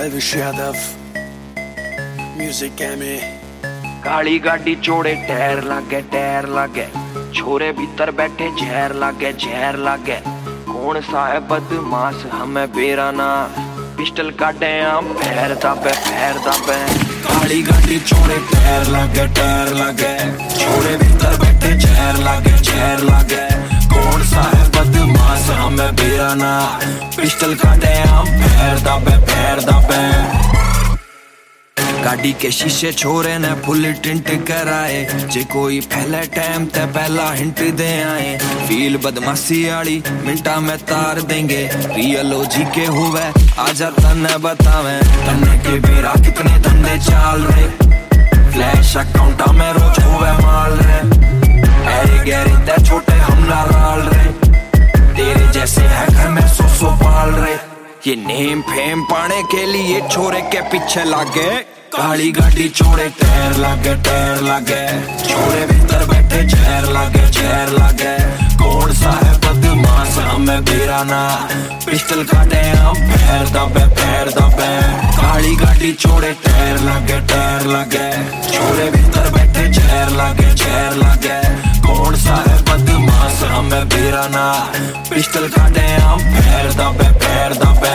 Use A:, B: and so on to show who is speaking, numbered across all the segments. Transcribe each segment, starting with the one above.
A: Elvish Yadav, Music MA।
B: काली गाड़ी चोड़े tyre लागे छोरे भीतर बैठे जहर लागे कौन सा है बदमाश हमें बेराना पिस्टल काटे हम पैर दाबे काली गाड़ी चोड़े टायर लागे छोरे भीतर बैठे जहर लागे कौन सा है बदमाश हमें बेराना पिस्टल काटे हम पैर दाबे गाड़ी के शीशे छोरे ने फुल टिंट कराए जे कोई पहले टाइम ते पहला हिंट दे आए फील बदमाशी आली मिनटा में तार देंगे रियल ओजी के हुए आजा तन्ने बतावे तन्ने के बेरा कितने धंधे चाल रहे फ्लैश अकाउंटा में रोज हुए माल रहे ऐरे गहरे ते छोटे हमला राल रहे तेरे जैसे है घर में सो पाल रहे ये नेम फेम पाने के लिए छोरे के पीछे लागे काली गाड़ी छोड़े टायर लागे छोरे भीतर बैठे जहर लागे कौन सा है बदमाश हमें बेराना पिस्टल काटे हम पैर दाबे काली गाड़ी छोड़े टायर लागे छोरे भीतर बैठे जहर लागे कौन सा है बदमाश हमें बेराना पिस्टल काटे हम पैर दाबे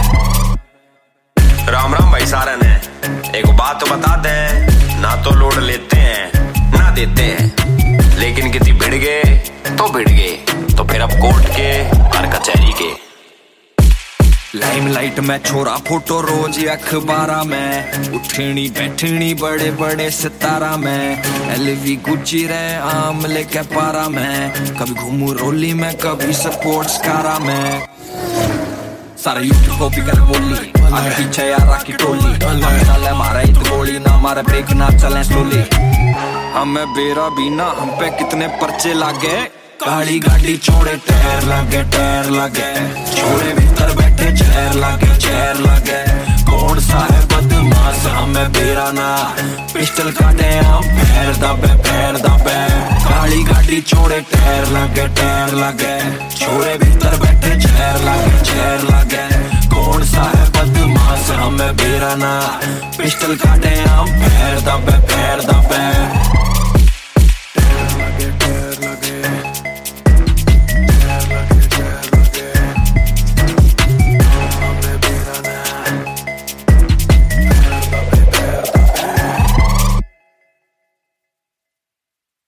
C: राम राम भाई सारे ने एक बात तो बता दे ना तो लोड लेते हैं ना देते हैं लेकिन किसी भिड़ गए तो फिर अब कोर्ट के और कचहरी के
B: लाइमलाइट में छोरा फोटो रोज अखबारा में उठनी बैठनी बड़े बड़े सितारा में एलवी गुची रहे आम लेके पारा में कभी घूमू रोली में कभी स्पोर्ट्स कारा में सारे यूट्यूब को भी कर बोली आगे पीछे यारा की टोली चले मारे इत गोली ना मारे ब्रेक ना चले स्लोली हमें बेरा बीना हम पे कितने पर्चे लागे काली गाड़ी छोड़े टायर लागे छोरे भीतर बैठे जहर लागे कौन सा है बदमाश हमें बेराना पिस्टल काटे हम पैर दाबे काली गाड़ी छोड़े टायर लागे छोरे भीतर बैठे जहर लागे कौन सा है बदमाश हमें बेराना पिस्टल काटे हम पैर दाबे